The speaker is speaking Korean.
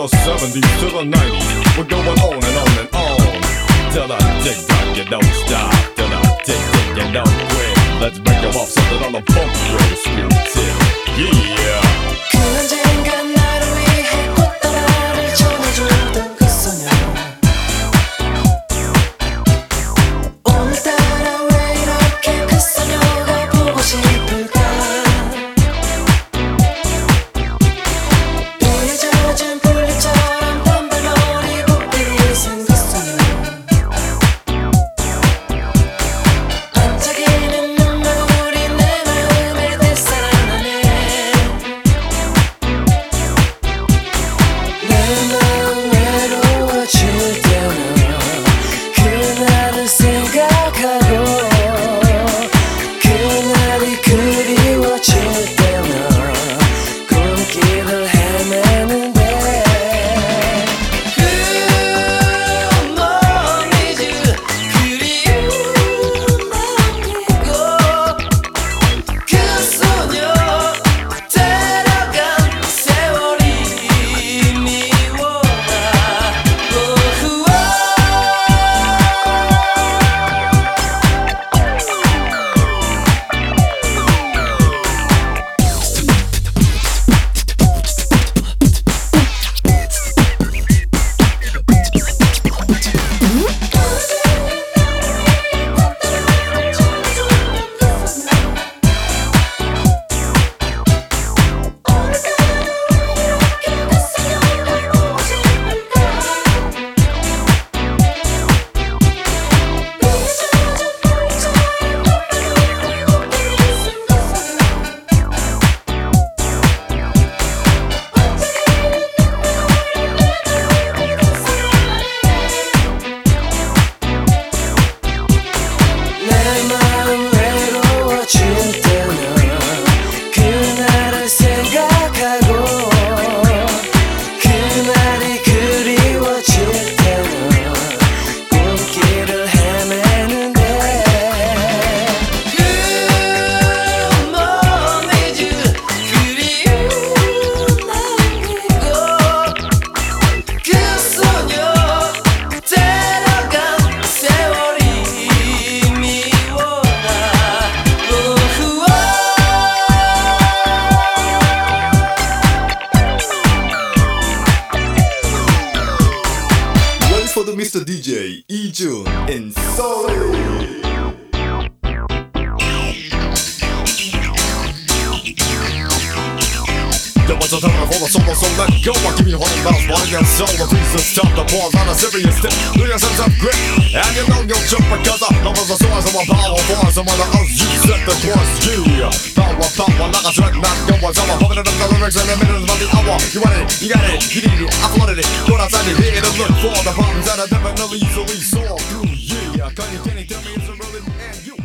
70s to the 90s. We're going on and on and on till I dig that you don't stop, till I dig that you don't quit. Let's break them off something on the funky real spirited. Yeah. 그 언젠가 나를 위해 꽃다발을 전해주던 그 소녀 오늘따라 왜 이렇게 그 소녀가 보고 싶을까 비에 젖은 풀잎처럼 단발머리 곱게 쓴 그 소녀 반짝이는 눈물이 내 마음에 되살아나네 내 마음 외로워질 때면 그날을 생각하고 그날이 그리워질 때면 꿈길을 헤매는데 그 먼이즈 그리움 남기고 그 소녀 데려간 세월이 미워나 내 마음 외로워질 때면 그날을 생각하고 그날이 그리워질 때면 꿈길을 헤매는데 그 먼이즈 그리움 남기고 그 소녀 데려간 세월이 미워나 Ready for the Mr. DJ, Ijun and Solly. Yo, what's the time for the solo, so let go. I give you home bounce, body and soul. The reason stop the pause on a serious step. Doing a sense of grit, and you know you'll jump because I love us a source of a power for someone else. You set the course, you power, like a sweat, not go on. So I'm pumping it up the lyrics in the minutes by the hour. You want it, you got it, you need it, I flooded it. Go outside the dig and look for the problems that I definitely easily saw through. Yeah, cause you can't tell me it's a really me and you.